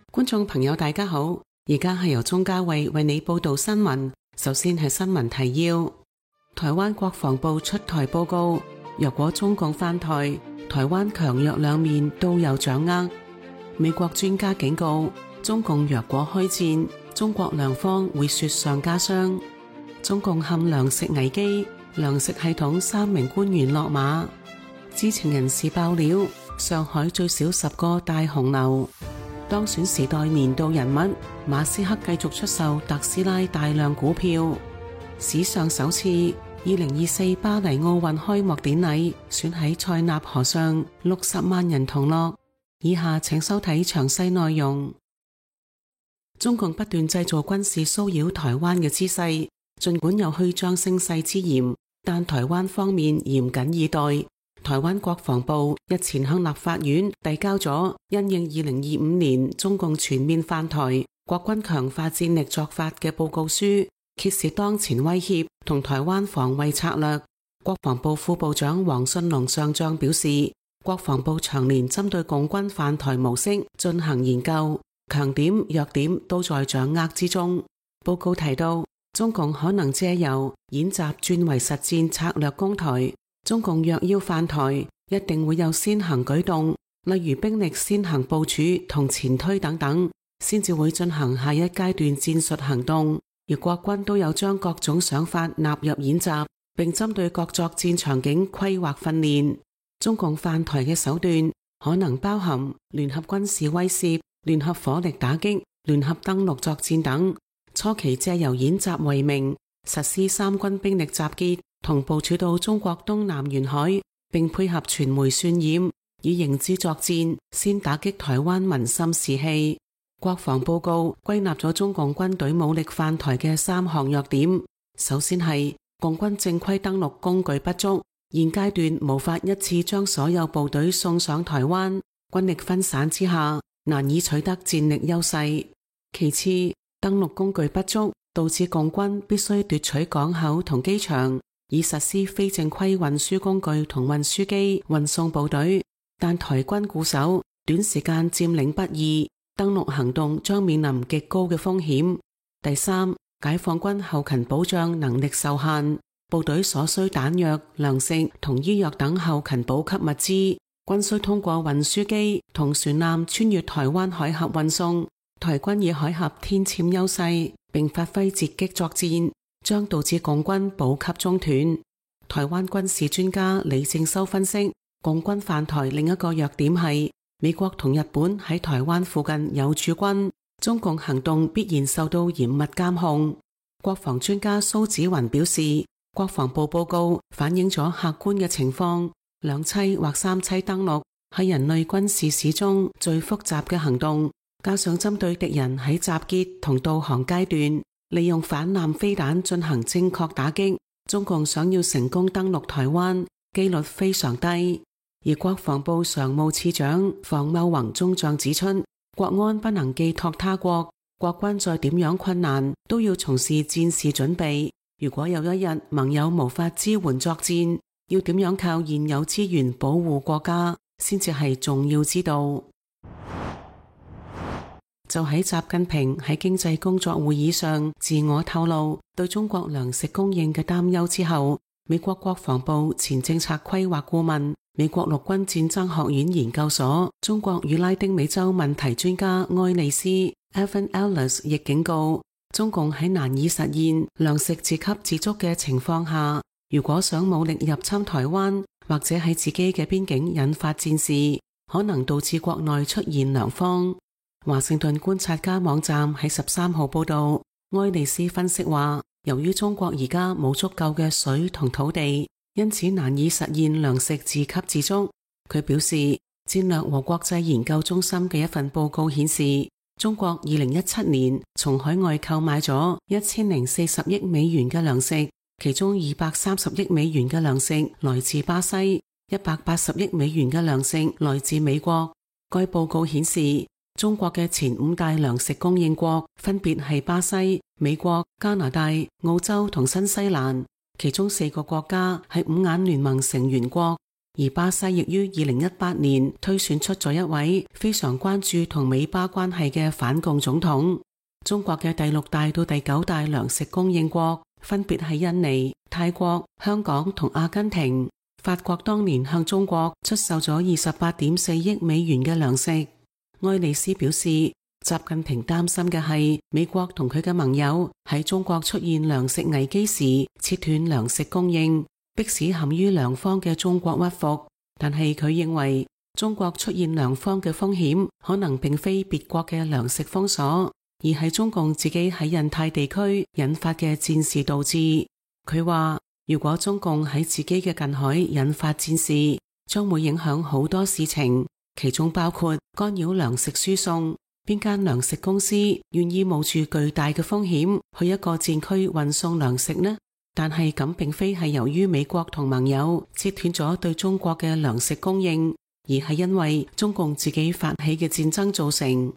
觀眾朋友大家好，而家係由鍾嘉慧為你報道新聞。首先係新聞提要：台灣國防部出台報告，若果中共犯台，台灣強弱兩面都有掌握。美國專家警告，中共若果開戰，中國糧荒會雪上加霜。中共陷糧食危機，糧食系統3名官員落馬。知情人士爆料，上海最少10個大紅樓。當選時代年度人物，馬斯克繼續出售特斯拉大量股票。史上首次，2024巴黎奧運開幕典禮選喺塞納河上，60萬人同樂。以下請收睇詳細內容。中共不斷製造軍事騷擾台灣嘅姿勢，盡管有虛張聲勢之嫌，但台灣方面嚴謹以待。台灣國防部日前向立法院遞交咗因應2025年中共全面犯台、國軍強化戰力作法嘅報告書，揭示當前威脅同台灣防衛策略。國防部副部長黃信龍上將表示，國防部長年針對共軍犯台模式進行研究，強點弱點都在掌握之中。報告提到，中共可能借由演習轉為實戰策略攻台。中共若要犯台，一定會有先行舉動，例如兵力先行部署同前推等等，先至會進行下一階段戰術行動。而國軍都有將各種想法納入演習，並針對各作戰場景規劃訓練。中共犯台嘅手段可能包含聯合軍事威懾、聯合火力打擊、聯合登陸作戰等。初期借由演習為名，實施三軍兵力集結，同部署到中國東南沿海，並配合傳媒渲染，以認知作戰，先打擊台灣民心士氣。國防報告歸納咗中共軍隊武力犯台嘅3項弱點。首先係共軍正規登陸工具不足，現階段無法一次將所有部隊送上台灣，軍力分散之下，難以取得戰力優勢。其次，登陸工具不足，導致共軍必須奪取港口同機場，以實施非正規運輸工具同運輸機運送部隊，但台軍固守，短時間佔領不易，登陸行動將面臨極高嘅風險。第三，解放軍後勤保障能力受限，部隊所需彈藥、糧食同醫藥等後勤補給物資，均需通過運輸機同船艦穿越台灣海峽運送。台軍以海峽天塹優勢，並發揮截擊作戰，將導致共軍補給中斷。台灣軍事專家李正修分析，共軍犯台另一個弱點係美國同日本喺台灣附近有駐軍，中共行動必然受到嚴密監控。國防專家蘇紫雲表示，國防部報告反映咗客觀嘅情況，2棲或3棲登陸係人類軍事史中最複雜嘅行動，加上針對敵人喺集結同導航階段，利用反艦飛彈進行正確打擊，中共想要成功登陸台灣，機率非常低。而國防部常務次長房茂宏中將指出，國安不能寄託他國，國軍再點樣困難都要從事戰事準備。如果有一日盟友無法支援作戰，要點樣靠現有資源保護國家，先至係重要之道。就喺習近平喺經濟工作會議上自我透露對中國糧食供應嘅擔憂之後，美國國防部前政策規劃顧問、美國陸軍戰爭學院研究所中國與拉丁美洲問題專家埃利斯 Evan Ellis 亦警告，中共喺難以實現糧食自給自足嘅情況下，如果想武力入侵台灣，或者喺自己嘅邊境引發戰事，可能導致國內出現糧荒。華盛頓觀察家網站喺13號報道，埃利斯分析話，由於中國而家冇足夠嘅水同土地，因此難以實現糧食自給自足。佢表示，戰略和國際研究中心嘅一份報告顯示，中國2017年從海外購買咗1040億美元嘅糧食，其中230億美元嘅糧食來自巴西，180億美元嘅糧食來自美國。該報告顯示，中國嘅前5大糧食供應國分別係巴西、美國、加拿大、澳洲同新西蘭，其中4個國家係五眼聯盟成員國。 而巴西亦於2018年推選出咗一位非常關注同美巴關係嘅反共總統。中國嘅第6大到第9大糧食供應國分別係印尼、泰國、香港同阿根廷。法國當年向中國出售咗28.4億美元嘅糧食。愛麗絲表示，習近平擔心嘅係美國同佢嘅盟友喺中國出現糧食危機時切斷糧食供應，迫使陷於糧荒嘅中國屈服。但係佢認為中國出現糧荒嘅風險可能並非別國嘅糧食封鎖，而係中共自己喺印太地區引發嘅戰事導致。佢話如果中共喺自己嘅近海引發戰事，將會影響好多事情，其中包括干擾糧食輸送。邊間糧食公司願意冒住巨大嘅風險去一個戰區運送糧食呢？但係咁並非係由於美國同盟友切斷咗對中國嘅糧食供應，而係因為中共自己發起嘅戰爭造成。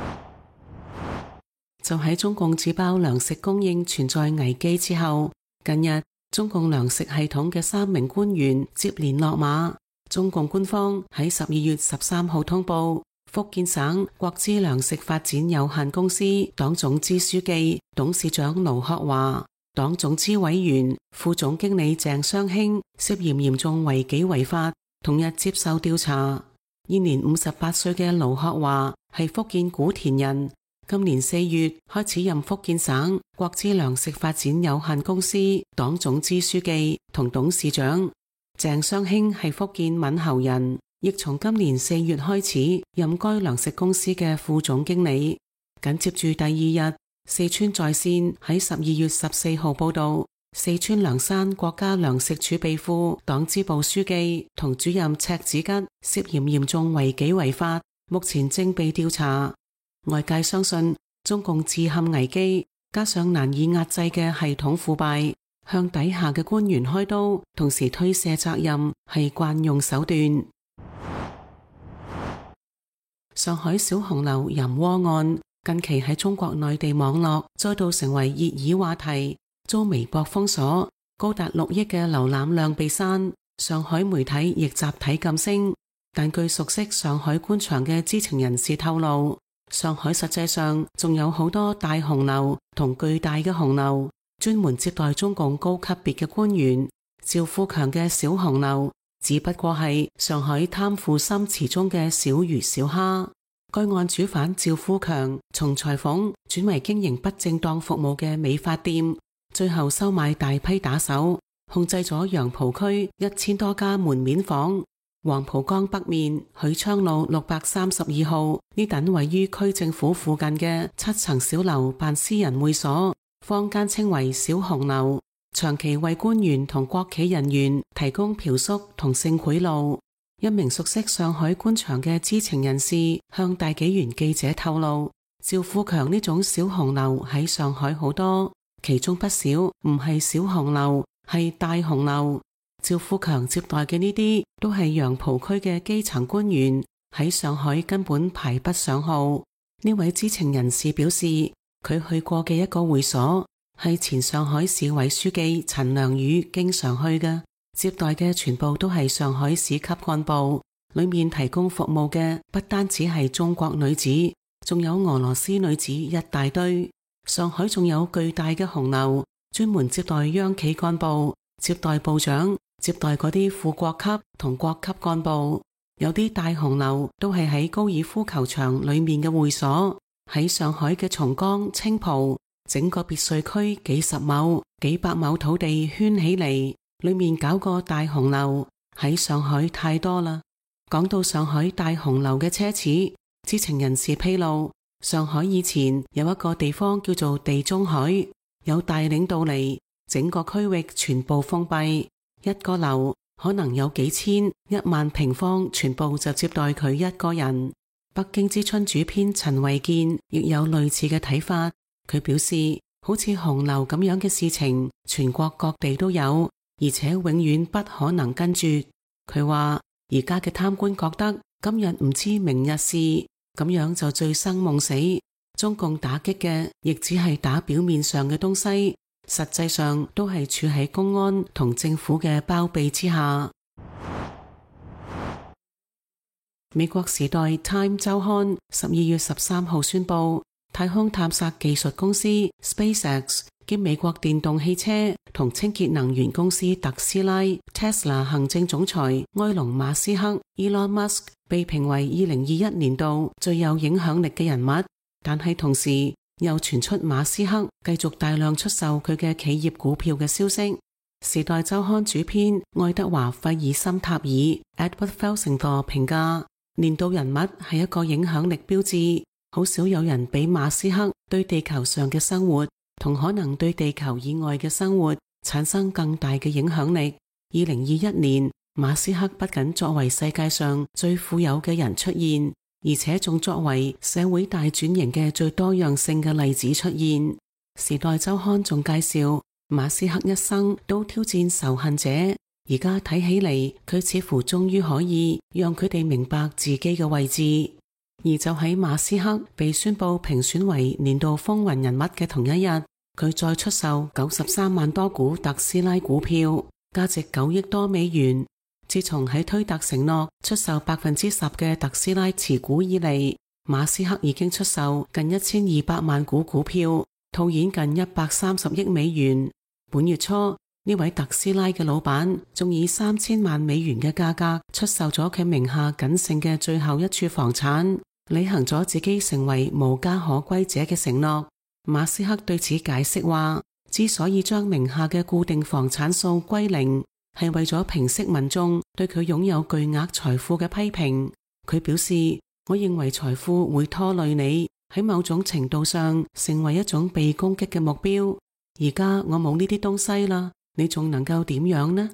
就喺中共自爆糧食供應存在危機之後，近日中共糧食系統嘅3名官員接連落馬。中共官方喺12月13號通報，福建省國資糧食發展有限公司黨總支書記、董事長盧學華、黨總支委員、副總經理鄭雙興涉嫌嚴重違紀違法，同日接受調查。現年58歲嘅盧學華係福建古田人，今年4月開始任福建省國資糧食發展有限公司黨總支書記同董事長。鄭雙興係福建閩侯人，亦從今年4月開始任該糧食公司嘅副總經理。緊接住第二日，四川在線喺12月14號報道，四川涼山國家糧食儲備庫黨支部書記同主任赤子吉涉嫌嚴重違紀違法，目前正被調查。外界相信中共自陷危機，加上難以壓制嘅系統腐敗，向底下嘅官員開刀，同時推卸責任係慣用手段。上海小紅樓淫窩案近期喺中國內地網絡再度成為熱議話題，遭微博封鎖，高達6億嘅瀏覽量被刪，上海媒體亦集體噤聲。但據熟悉上海官場嘅知情人士透露，上海實際上仲有好多大紅樓同巨大嘅紅樓，專門接待中共高級別嘅官員。趙富強嘅小紅樓只不過係上海貪腐深池中嘅小魚小蝦。該案主犯趙富強從裁縫轉為經營不正當服務嘅美髮店，最後收買大批打手，控制咗楊浦區1000多家門面房。黃浦江北面許昌路632號呢等位於區政府附近嘅7層小樓辦私人會所，坊間稱為小紅樓，長期為官員同國企人員提供嫖宿同性賄賂。一名熟悉上海官場嘅知情人士向大紀元記者透露，趙富強呢種小紅樓喺上海好多，其中不少唔係小紅樓，係大紅樓。趙富強接待嘅呢啲都係楊浦區嘅基層官員，喺上海根本排不上號。呢位知情人士表示，佢去過嘅一個會所係前上海市委書記陳良宇經常去嘅，接待嘅全部都係上海市級幹部，裏面提供服務嘅不單止係中國女子，仲有俄羅斯女子一大堆。上海仲有巨大嘅紅樓，專門接待央企幹部，接待部長，接待嗰啲副國級同國級幹部。有啲大紅樓都係喺高爾夫球場裏面嘅會所。喺上海嘅松江、青浦，整個別墅區幾十畝、幾百畝土地圈起嚟，裏面搞個大紅樓，喺上海太多啦。講到上海大紅樓嘅奢侈，知情人士披露，上海以前有一個地方叫做地中海，有大領導嚟，整個區域全部封閉，一個樓可能有幾千、1萬平方，全部就接待佢一個人。北京之春主編陳維健亦有類似嘅睇法，佢表示，好似紅樓咁樣嘅事情，全國各地都有，而且永遠不可能根絕。佢話而家嘅貪官覺得今日唔知明日事，咁樣就醉生夢死。中共打擊嘅亦只係打表面上嘅東西，實際上都係處喺公安同政府嘅包庇之下。 美國時代 Time 週刊12月13號宣布，太空探索技術公司 SpaceX 兼美國電動汽車同清潔能源公司特斯拉 Tesla 行政總裁埃隆馬斯克 Elon Musk 被評為2021年度最有影響力嘅人物，但係同時又傳出馬斯克繼續大量出售佢嘅企業股票嘅消息。時代週刊主編愛德華費爾森塔爾 Edward Felsenthal 評價，年度人物係一個影響力標誌，好少有人比馬斯克對地球上嘅生活同可能對地球以外嘅生活產生更大嘅影響力。2021年，馬斯克不僅作為世界上最富有嘅人出現，而且仲作為社會大轉型嘅最多樣性嘅例子出現。時代週刊仲介紹，馬斯克一生都挑戰仇恨者，而家睇起嚟，佢似乎終於可以讓佢哋明白自己嘅位置。而就喺馬斯克被宣布評選為年度風雲人物嘅同一日，佢再出售93萬多股特斯拉股票，價值9億多美元。自從喺推特承諾出售10%嘅特斯拉持股以嚟，馬斯克已經出售近1200萬股股票，套現近130億美元。本月初，呢位特斯拉嘅老闆仲以3000萬美元嘅價格出售咗佢名下僅剩嘅最後一處房產，履行咗自己成為無家可歸者嘅承諾。馬斯克對此解釋話，之所以將名下嘅固定房產數歸零，係為咗平息民眾對佢擁有巨額財富嘅批評。佢表示，我認為財富會拖累你，喺某種程度上成為一種被攻擊嘅目標。而家我冇呢啲東西啦，你仲能夠點樣呢？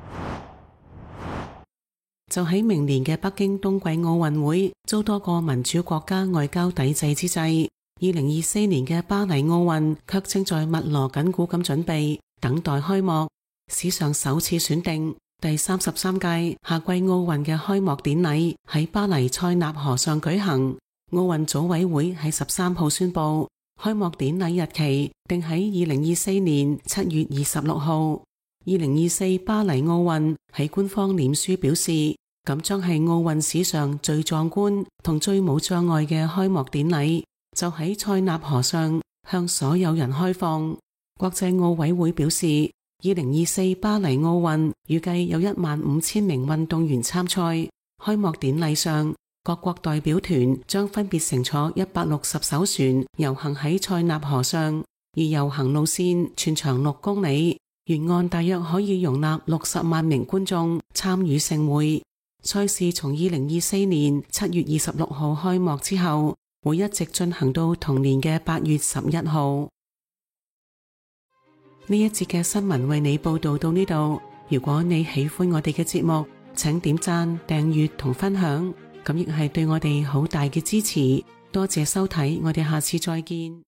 就喺明年嘅北京冬季奧運會遭多個民主國家外交抵制之際，2024年嘅巴黎奧運卻正在密鑼緊鼓咁準備，等待開幕。史上首次選定第33屆夏季奧運嘅開幕典禮喺巴黎塞納河上舉行。奧運組委會喺13號宣布，開幕典禮日期定喺2024年7月26號。2024巴黎奧運喺官方臉書表示，咁將係奧運史上最壯觀同最冇障礙嘅開幕典禮，就喺塞納河上向所有人開放。國際奧委會表示，2024巴黎奧運預計有15000名運動員參賽。開幕典禮上，各國代表團將分別乘坐160艘船遊行喺塞納河上，而遊行路線全長6公里，沿岸大約可以容納60萬名觀眾參與盛會。賽事從2024年7月26號開幕之後，會一直進行到同年嘅8月11號。呢一節嘅新聞為你報道到呢度。如果你喜歡我哋嘅節目，請點讚、訂閱同分享，咁亦係對我哋好大嘅支持。多謝收睇，我哋下次再見。